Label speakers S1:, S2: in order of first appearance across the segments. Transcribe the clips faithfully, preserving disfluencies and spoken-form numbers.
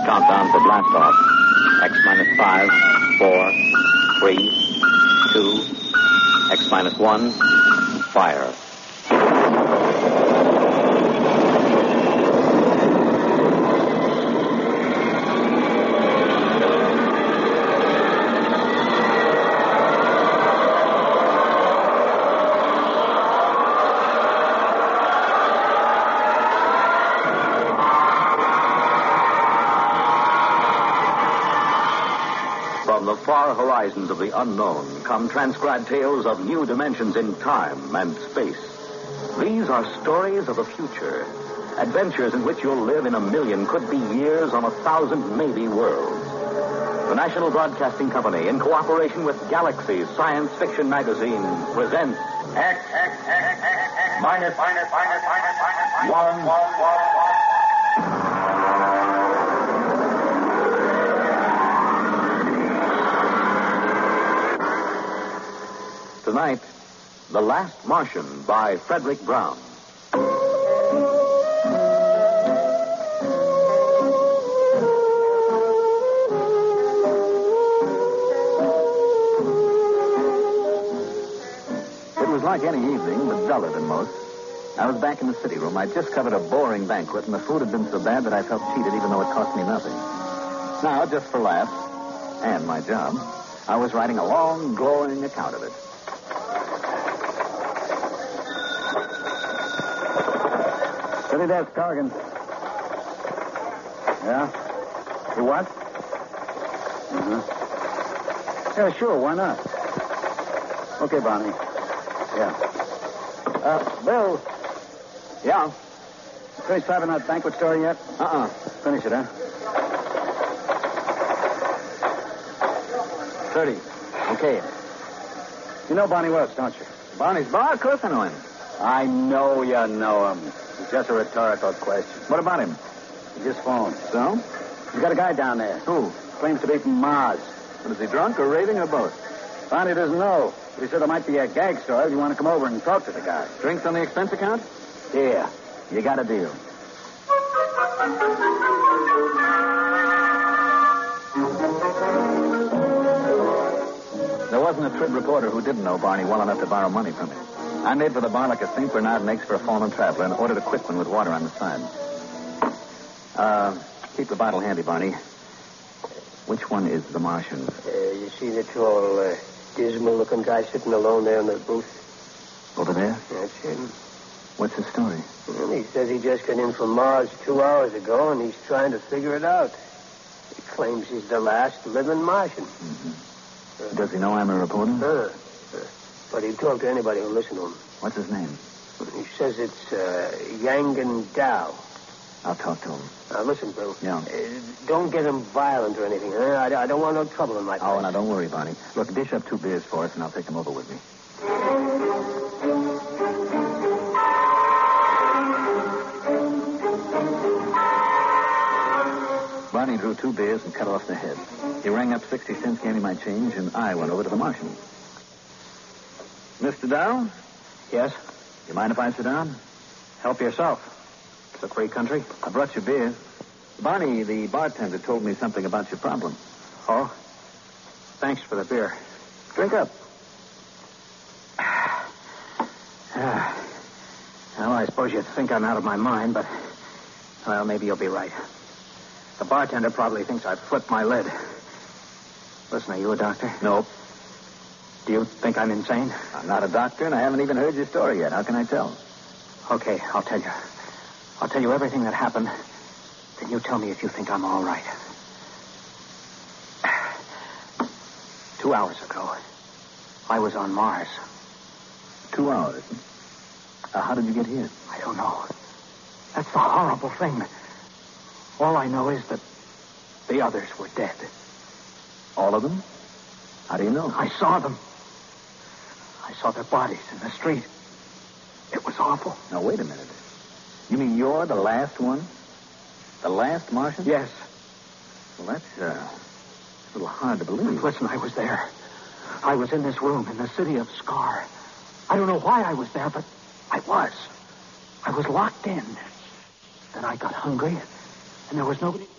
S1: countdown for blast off. X minus five, four, three, two, X minus one, fire. From the far horizons of the unknown come transcribed tales of new dimensions in time and space. These are stories of the future, adventures in which you'll live in a million, could be years, on a thousand maybe worlds. The National Broadcasting Company, in cooperation with Galaxy Science Fiction Magazine, presents
S2: X, X, X, X, X, minus, minus, minus, minus, minus, one, one, one, one.
S1: Tonight, The Last Martian by Frederick Brown. It was like any evening, but duller than most. I was back in the city room. I'd just covered a boring banquet, and the food had been so bad that I felt cheated even though it cost me nothing. Now, just for laughs, and my job, I was writing a long, glowing account of it.
S3: City desk, Corrigan. Yeah? You what? Uh-huh. Yeah, sure, why not? Okay, Bonnie. Yeah. Uh, Bill.
S1: Yeah?
S3: Finish typing that banquet story yet?
S1: Uh-uh.
S3: Finish it, huh?
S1: thirty. Okay.
S3: You know Bonnie Welch, don't you?
S1: Barney's Bar? Of course I know him.
S3: I know you know him. It's just a rhetorical question.
S1: What about him?
S3: He just phoned.
S1: So?
S3: He's got a guy down there.
S1: Who?
S3: Claims to be from Mars.
S1: What, is he drunk or raving or both?
S3: Bonnie doesn't know. But he said there might be a gag story if you want to come over and talk to the guy.
S1: Drinks on the expense account?
S3: Yeah.
S1: You got a deal. There wasn't a Trib reporter who didn't know Barney well enough to borrow money from him. I made for the bar like a Saint Bernard makes for a fallen traveler and ordered a quick one with water on the side. Uh, keep the bottle handy, Barney. Which one is the Martian?
S4: Uh, you see the tall, uh, dismal-looking guy sitting alone there in the booth?
S1: Over there?
S4: That's him.
S1: What's his story?
S4: Well, he says he just got in from Mars two hours ago, and he's trying to figure it out. He claims he's the last living Martian.
S1: Mm-hmm. Uh, Does he know I'm a reporter?
S4: Uh, uh, but he'd talk to anybody who'll listen to him.
S1: What's his name?
S4: He says it's uh, Yangan Dow.
S1: I'll talk to him.
S4: Now, listen, Bill.
S1: Yeah.
S4: Uh, don't get him violent or anything. Huh? I, I don't want no trouble in my place.
S1: Oh, now, don't worry, Barney. Look, dish up two beers for us, and I'll take them over with me. Barney drew two beers and cut off the head. He rang up sixty cents, gave me my change, and I went over to the Martian. Mister Dow?
S3: Yes?
S1: You mind if I sit down?
S3: Help yourself. It's a free country.
S1: I brought you beer. Barney, the bartender, told me something about your problem.
S3: Oh? Thanks for the beer.
S1: Drink up.
S3: Uh, well, I suppose you think I'm out of my mind, but, well, maybe you'll be right. The bartender probably thinks I've flipped my lid. Listen, are you a doctor?
S1: Nope.
S3: Do you think I'm insane?
S1: I'm not a doctor, and I haven't even heard your story yet. How can I tell?
S3: Okay, I'll tell you. I'll tell you everything that happened. Then you tell me if you think I'm all right. Two hours ago, I was on Mars.
S1: Two hours? Uh, how did you get here?
S3: I don't know. That's the horrible thing. All I know is that the others were dead.
S1: All of them? How do you know?
S3: I saw them. I saw their bodies in the street. It was awful.
S1: Now, wait a minute. You mean you're the last one? The last Martian?
S3: Yes.
S1: Well, that's, uh, a little hard to believe.
S3: Listen, I was there. I was in this room in the city of Scar. I don't know why I was there, but I was. I was locked in. Then I got hungry, and there was nobody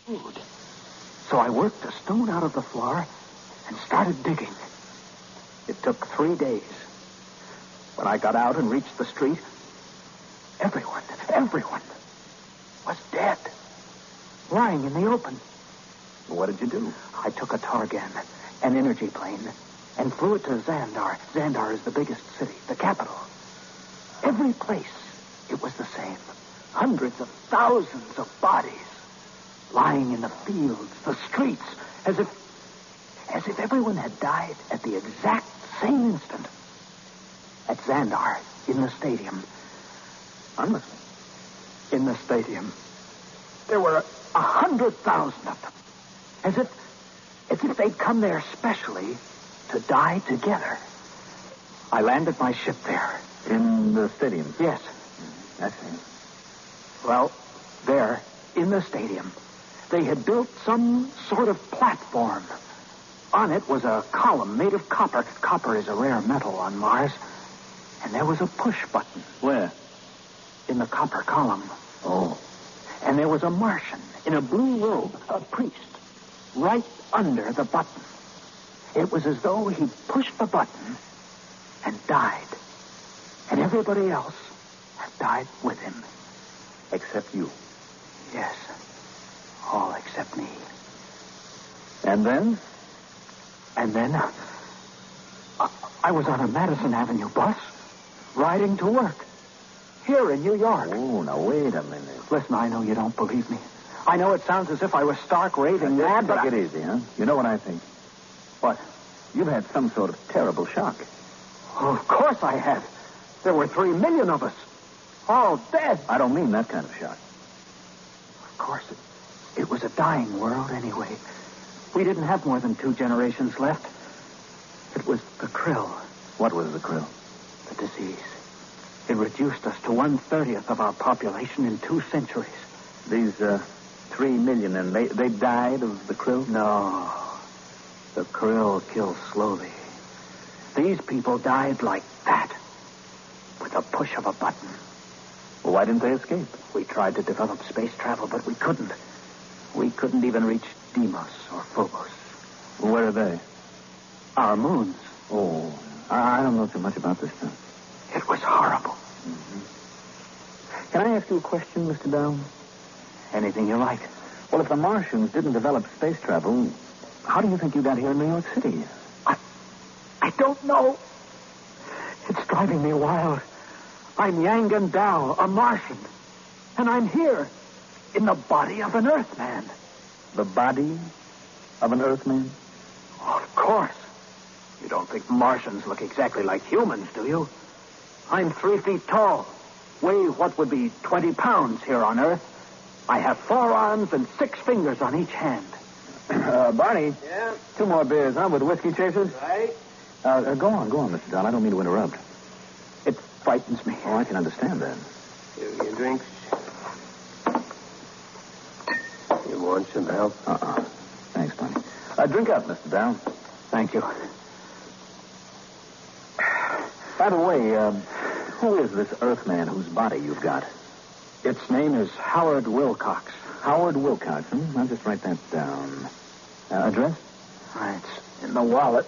S3: food. So I worked a stone out of the floor and started digging. It took three days. When I got out and reached the street, everyone, everyone was dead, lying in the open.
S1: What did you do?
S3: I took a Targan, an energy plane, and flew it to Xandar. Xandar is the biggest city, the capital. Every place, it was the same. Hundreds of thousands of bodies lying in the fields, the streets, as if, as if everyone had died at the exact same instant. At Xandar, in the stadium.
S1: Honestly?
S3: In the stadium. There were a, a hundred thousand of them. As if, as if they'd come there specially to die together. I landed my ship there.
S1: In the stadium?
S3: Yes.
S1: I see.
S3: Well, there, in the stadium, they had built some sort of platform. On it was a column made of copper. Copper is a rare metal on Mars. And there was a push button.
S1: Where?
S3: In the copper column.
S1: Oh.
S3: And there was a Martian in a blue robe, a priest, right under the button. It was as though he pushed the button and died. And everybody else had died with him.
S1: Except you.
S3: Yes. All except me.
S1: And then?
S3: And then uh, I was on a Madison Avenue bus riding to work here in New York.
S1: Oh, now wait a minute.
S3: Listen, I know you don't believe me. I know it sounds as if I was stark raving mad, but
S1: Take
S3: I...
S1: it easy, huh? You know what I think?
S3: What?
S1: You've had some sort of terrible shock.
S3: Oh, of course I had. There were three million of us. All dead.
S1: I don't mean that kind of shock.
S3: Of course, it, it was a dying world anyway. We didn't have more than two generations left. It was the krill.
S1: What was the krill?
S3: The disease. It reduced us to one-thirtieth of our population in two centuries.
S1: These, uh, three million, and they, they died of the krill?
S3: No. The krill kills slowly. These people died like that. With a push of a button.
S1: Well, why didn't they escape?
S3: We tried to develop space travel, but we couldn't. We couldn't even reach Deimos or Phobos.
S1: Well, where are they?
S3: Our moons.
S1: Oh, I, I don't know too much about this stuff.
S3: It was horrible.
S1: Mm-hmm. Can I ask you a question, Mister Down?
S3: Anything you like.
S1: Well, if the Martians didn't develop space travel, how do you think you got here in New York City?
S3: I, I don't know. It's driving me wild. I'm Yangan Dao, a Martian. And I'm here in the body of an Earthman.
S1: The body of an Earthman?
S3: Oh, of course. You don't think Martians look exactly like humans, do you? I'm three feet tall. Weigh what would be twenty pounds here on Earth. I have four arms and six fingers on each hand.
S1: Uh, Barney.
S4: Yeah?
S1: Two more beers, huh, with whiskey chasers?
S4: Right?
S1: Uh, uh, go on, go on, Mister Down. I don't mean to interrupt.
S3: It frightens me.
S1: Oh, I can understand that.
S4: Here, your drinks. You want some help?
S1: Uh-uh. Thanks, Barney. Uh, drink up, Mister Down.
S3: Thank you.
S1: By the way, um, who is this Earthman whose body you've got?
S3: Its name is Howard Wilcox.
S1: Howard Wilcox, hmm? I'll just write that down. Uh, address?
S3: Ah, it's in the wallet.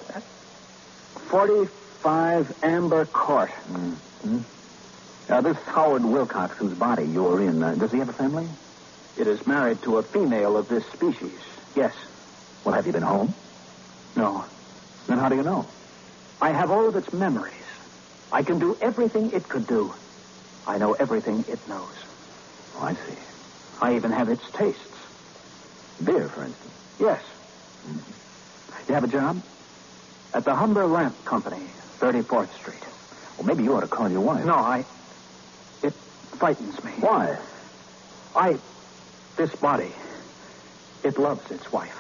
S3: forty-five Amber Court.
S1: Mm-hmm. Uh, this Howard Wilcox whose body you're in, uh, does he have a family?
S3: It is married to a female of this species. Yes.
S1: Well, have you been home?
S3: No.
S1: Then how do you know?
S3: I have all of its memories. I can do everything it could do. I know everything it knows.
S1: Oh, I see.
S3: I even have its tastes.
S1: Beer, for instance.
S3: Yes. Mm-hmm. You have a job? At the Humber Lamp Company, thirty-fourth Street.
S1: Well, maybe you ought to call your wife.
S3: No, I... It frightens me.
S1: Why?
S3: I... This body, it loves its wife.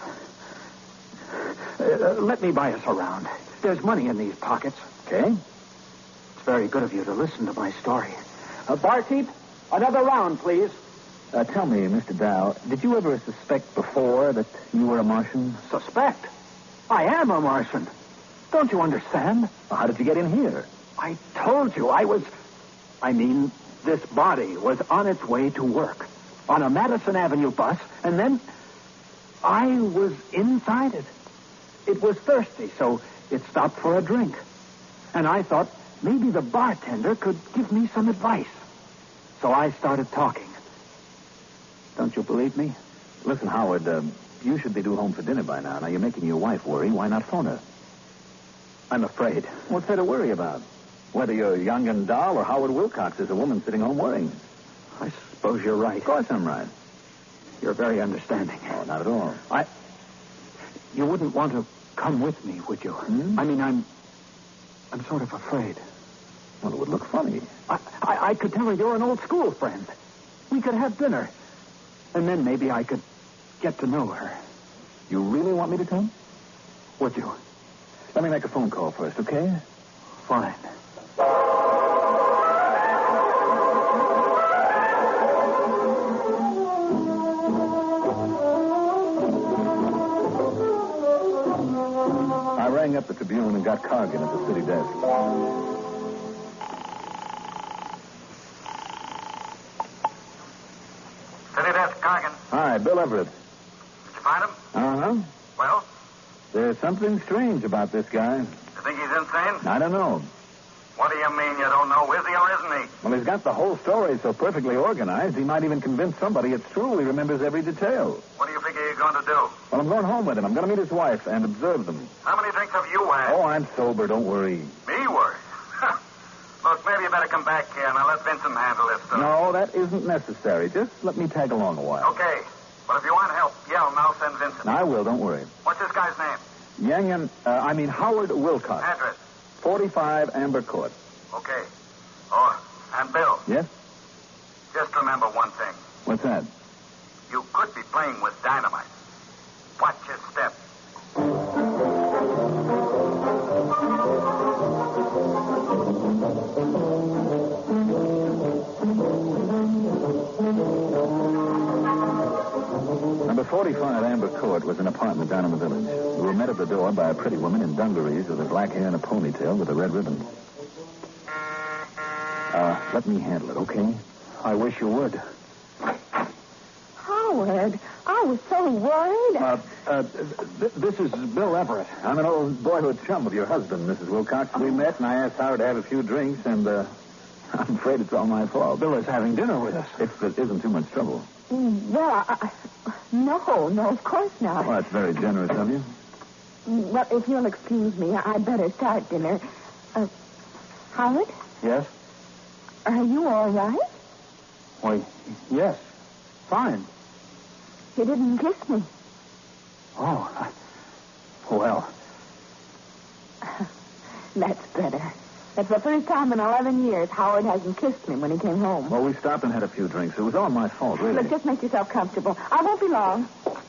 S3: Uh, let me buy us around. There's money in these pockets.
S1: Okay.
S3: It's very good of you to listen to my story. Uh, barkeep, another round, please.
S1: Uh, tell me, Mister Dow, did you ever suspect before that you were a Martian?
S3: Suspect? I am a Martian. Don't you understand?
S1: Well, how did you get in here?
S3: I told you I was... I mean, this body was on its way to work on a Madison Avenue bus, and then... I was inside it. It was thirsty, so it stopped for a drink. And I thought maybe the bartender could give me some advice. So I started talking. Don't you believe me?
S5: Listen, Howard, uh, you should be due home for dinner by now. Now, you're making your wife worry. Why not phone her?
S3: I'm afraid.
S5: What's there to worry about? Whether you're young and dull or Howard Wilcox is a woman sitting home worrying.
S3: I suppose you're right.
S5: Of course I'm right.
S3: You're very understanding.
S5: Oh, not at all.
S3: I... You wouldn't want to come with me, would you?
S5: Hmm?
S3: I mean, I'm... I'm sort of afraid.
S5: Well, it would look funny.
S3: I, I, I could tell her you're an old school friend. We could have dinner. And then maybe I could get to know her.
S5: You really want me to come?
S3: Would you?
S5: Let me make a phone call first, okay?
S3: Fine.
S5: I rang up the Tribune and got Cargan at the city desk.
S2: City desk, Cargan.
S5: Hi, Bill Everett.
S2: Did you find him?
S5: Uh-huh.
S2: Well,
S5: There's something strange about this guy.
S2: you think he's insane?
S5: I don't know.
S2: What do you mean you don't know? Is he or isn't he?
S5: Well, he's got the whole story so perfectly organized, he might even convince somebody it's true. He remembers every detail.
S2: What do you figure you're going to do?
S5: Well, I'm going home with him. I'm going to meet his wife and observe them.
S2: How many drinks have you had?
S5: Oh, I'm sober. Don't worry.
S2: Me worry. Look, maybe you better come back here and I'll let Vincent handle this stuff.
S5: No, that isn't necessary. Just let me tag along a while.
S2: Okay. But if you want help, yell and I'll send Vincent.
S5: I will. Don't worry.
S2: What's this guy's name?
S5: Yang and, uh, I mean, Howard Wilcox.
S2: Address.
S5: forty-five Amber Court.
S2: Okay. Oh, and Bill,
S5: Yes?
S2: just remember one thing.
S5: What's that?
S2: You could be playing with dynamite. Watch your step.
S5: Number forty-five Amber Court was an apartment down in the village. We were met at the door by a pretty woman in dungarees with her black hair and a ponytail with a red ribbon. Uh, let me handle it, okay?
S3: I wish you would.
S6: Howard, I was so worried.
S3: Uh, uh, th- this is Bill Everett.
S5: I'm an old boyhood chum of your husband, Missus Wilcox. We met, and I asked Howard to have a few drinks, and uh, I'm afraid it's all my fault.
S3: Bill is having dinner with us.
S5: If it isn't too much trouble.
S6: Mm, Well, I, I- no, no, of course not.
S5: Well, that's very generous of you.
S6: Mm, Well, if you'll excuse me, I'd better start dinner. Uh, Howard,
S3: Yes?
S6: are you all right?
S3: Why, yes. Fine.
S6: You didn't kiss me.
S3: Oh, I, well,
S6: That's better. That's the first time in eleven years Howard hasn't kissed me when he came home.
S5: Well, we stopped and had a few drinks. It was all my fault, really.
S6: Look, just make yourself comfortable. I won't be long.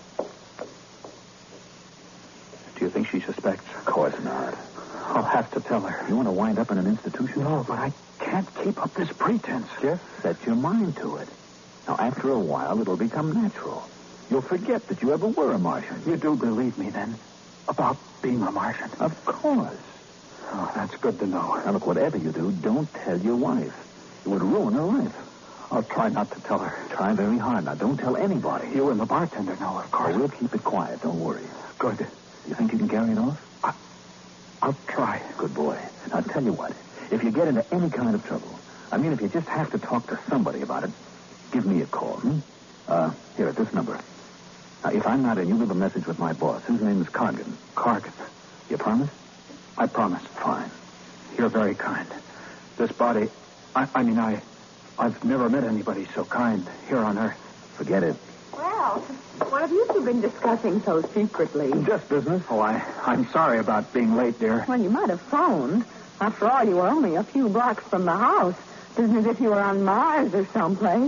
S3: do you think she suspects?
S5: Of course not.
S3: I'll have to tell her.
S5: You want to wind up in an institution?
S3: No, but I can't keep up this pretense.
S5: Just set your mind to it. Now, after a while, it'll become natural. You'll forget that you ever were a Martian.
S3: You do believe me, then, about being a Martian?
S5: Of course.
S3: Oh, that's good to know.
S5: Now, look, whatever you do, don't tell your wife. It would ruin her life.
S3: I'll try not to tell her.
S5: Try very hard. Now, don't tell anybody.
S3: You and the bartender know, of
S5: Oh,
S3: course.
S5: we'll keep it quiet. Don't worry.
S3: Good.
S5: You think you can carry it off?
S3: I'll try.
S5: Good boy. Now, I'll tell you what. If you get into any kind of trouble, I mean, if you just have to talk to somebody about it, give me a call, hmm? Uh, here, at this number. Now, if I'm not in, you leave a message with my boss. His name is Cargan.
S3: Cargan.
S5: You promise?
S3: I promise.
S5: Fine.
S3: You're very kind. This body, I, I mean, I, I've never met anybody so kind here on Earth.
S5: Forget it.
S6: Well, what have you two been discussing so secretly?
S3: Just business. Oh, I, I'm sorry about being late, dear.
S6: Well, you might have phoned. After all, you were only a few blocks from the house. It isn't as if you were on Mars or someplace.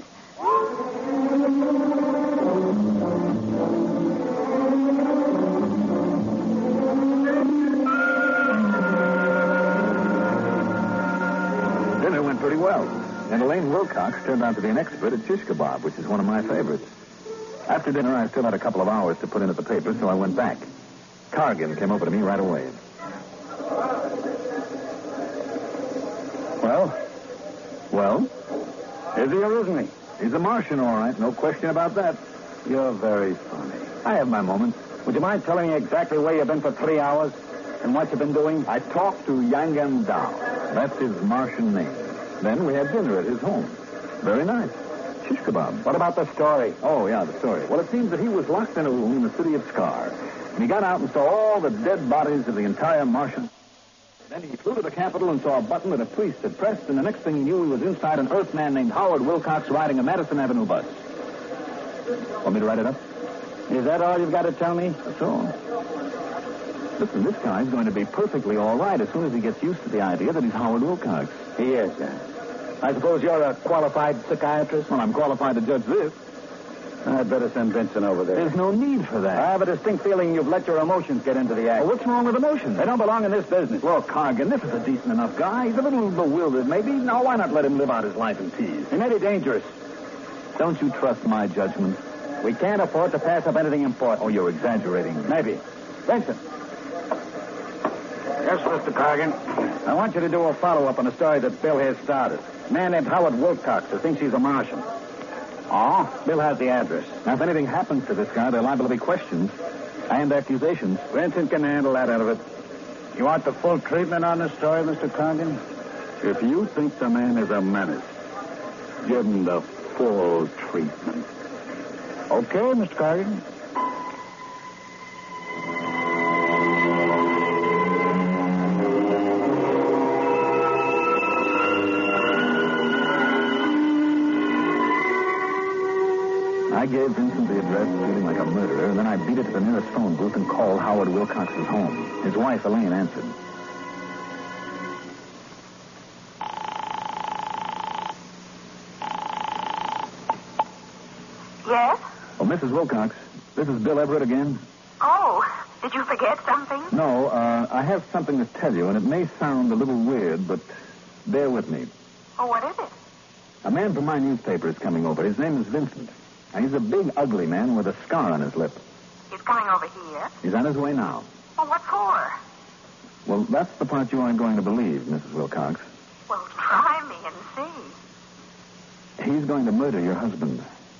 S5: Dinner went pretty well. And Elaine Wilcox turned out to be an expert at shish kebab, which is one of my favorites. After dinner, I still had a couple of hours to put in at the paper, so I went back. Cargan came over to me right away.
S3: Well?
S5: Well,
S3: Is he or isn't he?
S5: he's a Martian, all right. No question about that. You're very funny. I have my moments.
S3: Would you mind telling me exactly where you've been for three hours and what you've been doing?
S5: I talked to Yangan Dao. That's his Martian name. Then we had dinner at his home. Very nice. Shish kebab.
S3: What about the story?
S5: Oh, yeah, the story. Well, it seems that he was locked in a room in the city of Scar. And he got out and saw all the dead bodies of the entire Martian. Then he flew to the Capitol and saw a button that a priest had pressed, and the next thing he knew, he was inside an Earthman named Howard Wilcox riding a Madison Avenue bus. Want me to write it up?
S3: Is that all you've got to tell me?
S5: That's all. Listen, this guy's going to be perfectly all right as soon as he gets used to the idea that he's Howard Wilcox.
S3: He is, yeah. I suppose you're a qualified psychiatrist?
S5: Well, I'm qualified to judge this.
S3: I'd better send Vincent over there.
S5: There's no need for that.
S3: I have a distinct feeling you've let your emotions get into the act.
S5: Well, what's wrong with emotions?
S3: They don't belong in this business.
S5: Well, Cargan, this is a decent enough guy. He's a little bewildered, maybe. Now, why not let him live out his life in peace?
S3: He may be dangerous.
S5: Don't you trust my judgment?
S3: We can't afford to pass up anything important.
S5: Oh, you're exaggerating.
S3: Maybe. Vincent.
S2: Yes, Mister Cargan.
S3: I want you to do a follow-up on a story that Bill here started. A man named Howard Wilcox who thinks he's a Martian.
S5: Oh?
S3: Bill has the address.
S5: Now, if anything happens to this guy, there are liable to be questions and accusations.
S3: Vincent can handle that out of it. You want the full treatment on this story, Mister Cargan?
S5: If you think the man is a menace, give him the full treatment.
S3: Okay, Mister Cargan.
S5: I gave Vincent the address, feeling like a murderer, and then I beat it to the nearest phone booth and called Howard Wilcox's home. His wife, Elaine, answered.
S7: Yes?
S5: Oh, Missus Wilcox, this is Bill Everett again.
S7: Oh, did you forget something?
S5: No, uh, I have something to tell you, and it may sound a little weird, but bear with me.
S7: Oh, what is it?
S5: A man from my newspaper is coming over. His name is Vincent. Now, he's a big, ugly man with a scar on his lip.
S7: He's coming over here?
S5: He's on his way now.
S7: Oh, what for?
S5: Well, that's the part you aren't going to believe, Missus Wilcox.
S7: Well, try me and see.
S5: He's going to murder your husband.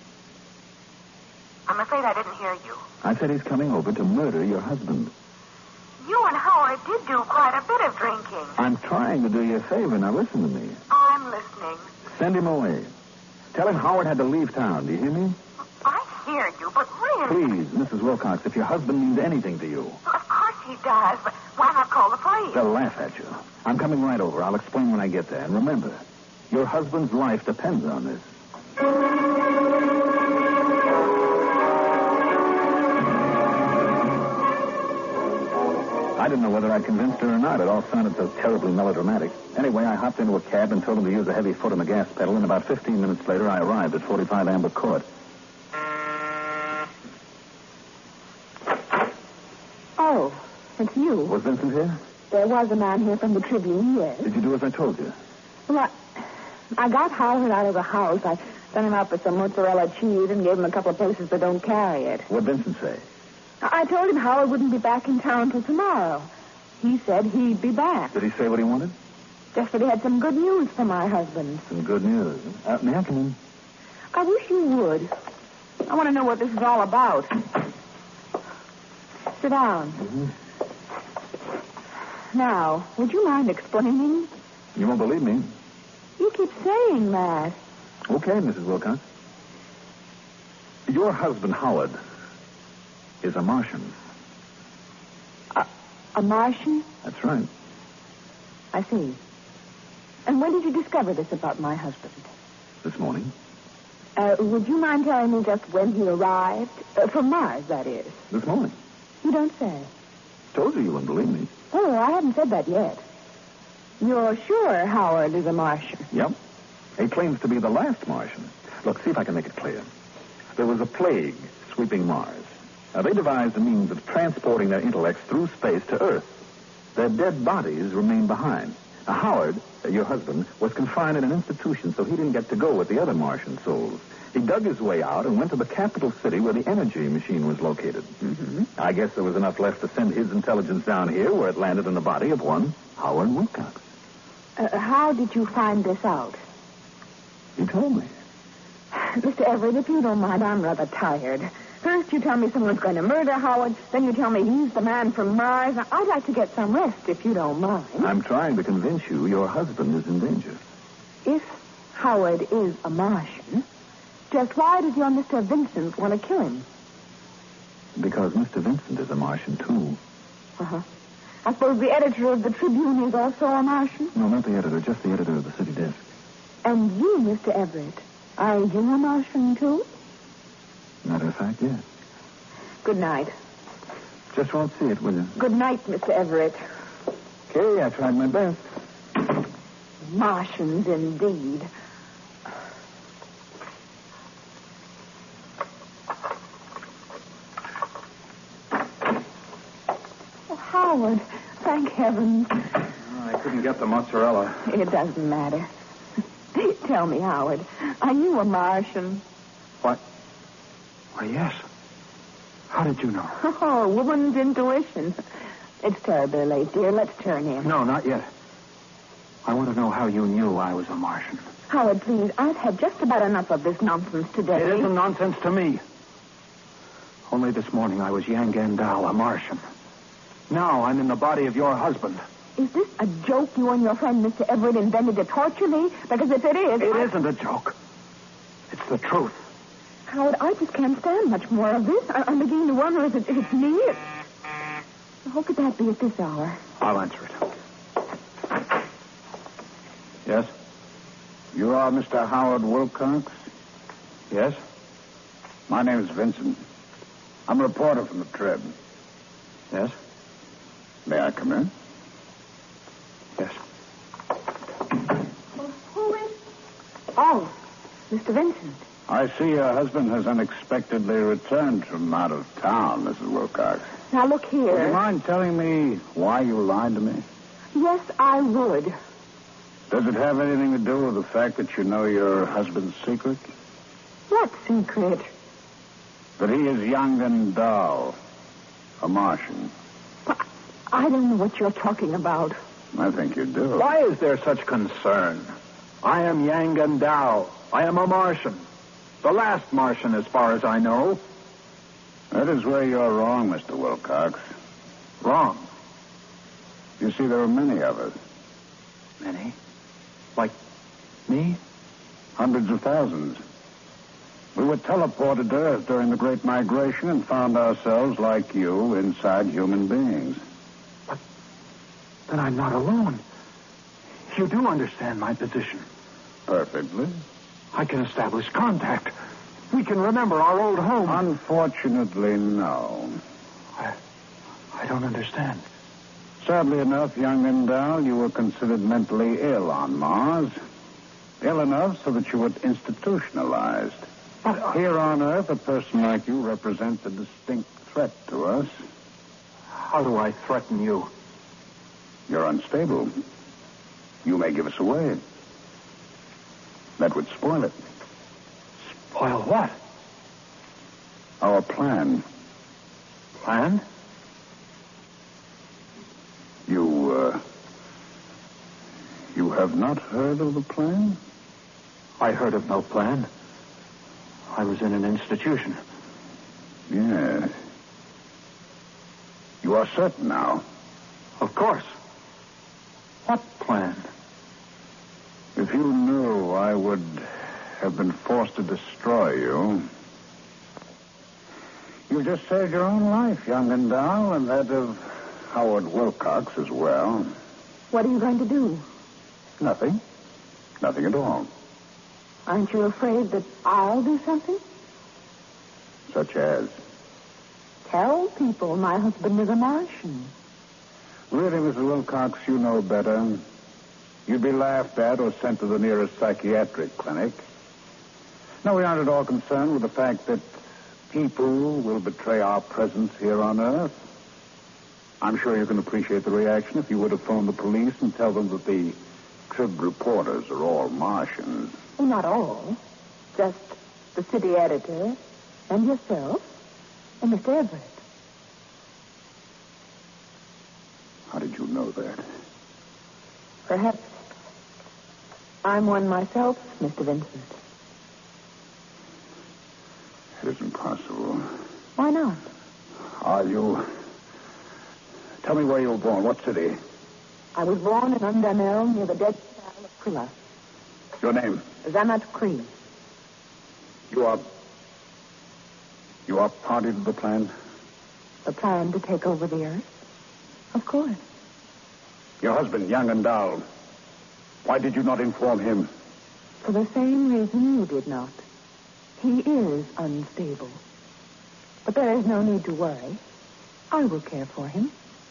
S7: I'm afraid I didn't hear you.
S5: I said he's coming over to murder your husband.
S7: You and Howard did do quite a bit of drinking.
S5: I'm trying to do you a favor. Now, listen to me.
S7: I'm listening.
S5: Send him away. Tell him Howard had to leave town. Do you hear me?
S7: I hear you, but really...
S5: Please, Missus Wilcox, if your husband means anything to you,
S7: Well, of course he does, but why not call the police?
S5: they'll laugh at you. I'm coming right over. I'll explain when I get there. And remember, your husband's life depends on this. I didn't know whether I'd convinced her or not. It all sounded so terribly melodramatic. Anyway, I hopped into a cab and told him to use a heavy foot on the gas pedal, and about fifteen minutes later, I arrived at forty-five Amber Court.
S6: Oh, it's you.
S5: Was Vincent here?
S6: There was a man here from the Tribune, yes.
S5: Did you do as I told you?
S6: Well, I, I got Howard out of the house. I sent him out for some mozzarella cheese and gave him a couple of places that don't carry it.
S5: What'd Vincent say?
S6: I told him Howard wouldn't be back in town till tomorrow. He said he'd be back.
S5: Did he say what he wanted?
S6: Just that he had some good news for my husband.
S5: Some good news. Uh, may I come in?
S6: I wish you would. I want to know what this is all about. Sit down.
S5: Mm-hmm.
S6: Now, would you mind explaining?
S5: You won't believe me.
S6: You keep saying that.
S5: Okay, Missus Wilcox. Your husband, Howard, is a Martian.
S6: A, a Martian?
S5: That's right.
S6: I see. And when did you discover this about my husband?
S5: This morning.
S6: Uh, would you mind telling me just when he arrived? Uh, from Mars, that is.
S5: This morning.
S6: You don't say.
S5: Told you you wouldn't believe me.
S6: Oh, I haven't said that yet. You're sure Howard is a Martian?
S5: Yep. He claims to be the last Martian. Look, see if I can make it clear. There was a plague sweeping Mars. Now, they devised a means of transporting their intellects through space to Earth. Their dead bodies remained behind. Now, Howard, uh, your husband, was confined in an institution, so he didn't get to go with the other Martian souls. He dug his way out and went to the capital city where the energy machine was located. Mm-hmm. I guess there was enough left to send his intelligence down here, where it landed in the body of one Howard Wilcox.
S6: Uh, how did you find this out?
S5: He told me.
S6: Mister Everett, if you don't mind, I'm rather tired. First you tell me someone's going to murder Howard, then you tell me he's the man from Mars. I'd like to get some rest, if you don't mind.
S5: I'm trying to convince you your husband is in danger.
S6: If Howard is a Martian, just why does your Mister Vincent want to kill him?
S5: Because Mister Vincent is a Martian, too.
S6: Uh-huh. I suppose the editor of the Tribune is also a Martian?
S5: No, not the editor, just the editor of the city desk.
S6: And you, Mister Everett, are you a Martian, too?
S5: Matter of fact, yes.
S6: Good night.
S5: Just won't see it, will you?
S6: Good night, Mister Everett.
S5: Okay, I tried my best.
S6: Martians, indeed. Oh, Howard, thank heavens.
S3: Oh, I couldn't get the mozzarella.
S6: It doesn't matter. Tell me, Howard, are you a Martian?
S3: What? Why, yes. How did you know?
S6: Oh, woman's intuition. It's terribly late, dear. Let's turn in.
S3: No, not yet. I want to know how you knew I was a Martian.
S6: Howard, please, I've had just about enough of this nonsense today.
S3: It isn't nonsense to me. Only this morning I was Yang Gandal, a Martian. Now I'm in the body of your husband.
S6: Is this a joke you and your friend Mister Everett invented to torture me? Because if it is...
S3: It
S6: I...
S3: isn't a joke. It's the truth.
S6: Howard, I just can't stand much more of this. I- I'm beginning to wonder if it's, if it's me. How could that be at this hour?
S3: I'll answer it. Yes?
S8: You are Mister Howard Wilcox?
S3: Yes?
S8: My name is Vincent. I'm a reporter from the Trib.
S3: Yes?
S8: May I come in?
S3: Yes.
S6: Well, who is... Oh, Mister Vincent.
S8: I see your husband has unexpectedly returned from out of town, Missus Wilcox.
S6: Now, look here.
S8: Would you mind telling me why you lied to me?
S6: Yes, I would.
S8: Does it have anything to do with the fact that you know your husband's secret?
S6: What secret?
S8: That he is young and dull. A Martian.
S6: I don't know what you're talking about.
S8: I think you do.
S3: Why is there such concern? I am Yang Gandal. I am a Martian. The last Martian, as far as I know.
S8: That is where you're wrong, Mister Wilcox.
S3: Wrong.
S8: You see, there are many of us.
S3: Many? Like me?
S8: Hundreds of thousands. We were teleported to Earth during the Great Migration and found ourselves, like you, inside human beings.
S3: But then I'm not alone. You do understand my position.
S8: Perfectly.
S3: I can establish contact. We can remember our old home.
S8: Unfortunately, no.
S3: I, I don't understand.
S8: Sadly enough, young Gandal, you were considered mentally ill on Mars. Ill enough so that you were institutionalized.
S3: But uh,
S8: Here on Earth, a person like you represents a distinct threat to us.
S3: how do I threaten you?
S8: You're unstable. You may give us away. That would spoil it.
S3: Spoil what?
S8: Our plan.
S3: Plan?
S8: You, uh... You have not heard of the plan?
S3: I heard of no plan. I was in an institution.
S8: Yes. You are certain now?
S3: Of course. What plan?
S8: If you knew, I would have been forced to destroy you. You just saved your own life, young Gandal, and that of Howard Wilcox as well.
S6: What are you going to do?
S8: Nothing. Nothing at all.
S6: Aren't you afraid that I'll do something?
S8: Such as?
S6: Tell people my husband is a Martian.
S8: Really, Missus Wilcox, you know better. You'd be laughed at or sent to the nearest psychiatric clinic. No, we aren't at all concerned with the fact that people will betray our presence here on Earth. I'm sure you can appreciate the reaction if you were to phone the police and tell them that the Trib reporters are all Martians.
S6: Well, not all. Just the city editor and yourself and Mister Everett.
S8: How did you know that?
S6: Perhaps I'm one myself, Mister Vincent.
S8: It isn't possible.
S6: Why not?
S8: Are you... Tell me where you were born. What city?
S6: I was born in Undamel near the dead Isle of Krilla.
S8: Your name?
S6: Zamat Kree.
S8: You are... You are party to the plan?
S6: The plan to take over the earth? Of course.
S8: Your husband, Yang and Dal. Why did you not inform him?
S6: For the same reason you did not. He is unstable. But there is no need to worry. I will care for him.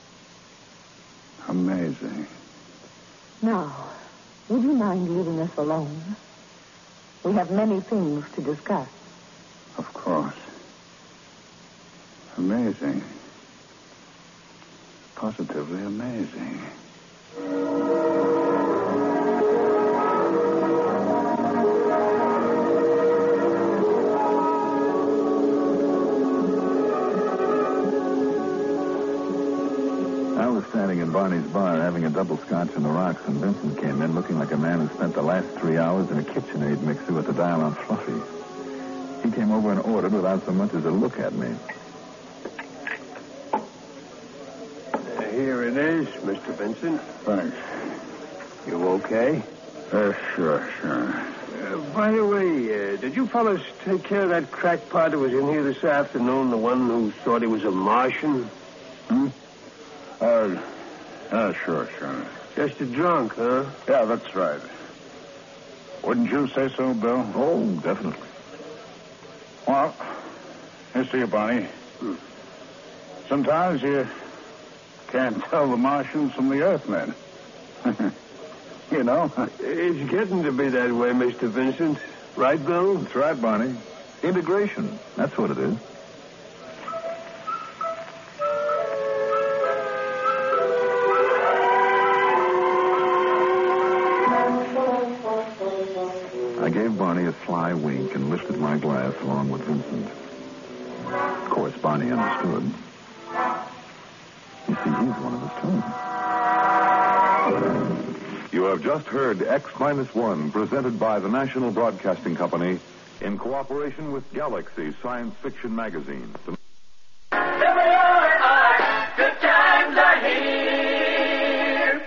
S8: Amazing.
S6: Now, would you mind leaving us alone? We have many things to discuss.
S8: Of course. Amazing. Positively amazing.
S5: I was standing in Barney's bar having a double scotch on the rocks, and Vincent came in looking like a man who spent the last three hours in a KitchenAid mixer with the dial on Fluffy. He came over and ordered without so much as a look at me.
S4: Uh, here it is, Mister Vincent.
S8: Thanks.
S4: You okay?
S8: Uh, sure, sure.
S4: Uh, by the way, uh, did you fellas take care of that crackpot that was in here this afternoon, the one who thought he was a Martian?
S8: Hmm? Uh, uh, sure, sure.
S4: Just a drunk, huh?
S8: Yeah, that's right. Wouldn't you say so, Bill?
S5: Oh, definitely.
S8: Well, you see, Barney.
S4: Hmm.
S8: Sometimes you can't tell the Martians from the Earthmen. You know?
S4: It's getting to be that way, Mister Vincent. Right, Bill?
S5: That's right, Barney. Integration. That's what it is. I gave Barney a sly wink and lifted my glass along with Vincent. Of course, Barney understood. You see, he's one of us, too.
S9: You have just heard X Minus One, presented by the National Broadcasting Company in cooperation with Galaxy Science Fiction Magazine. The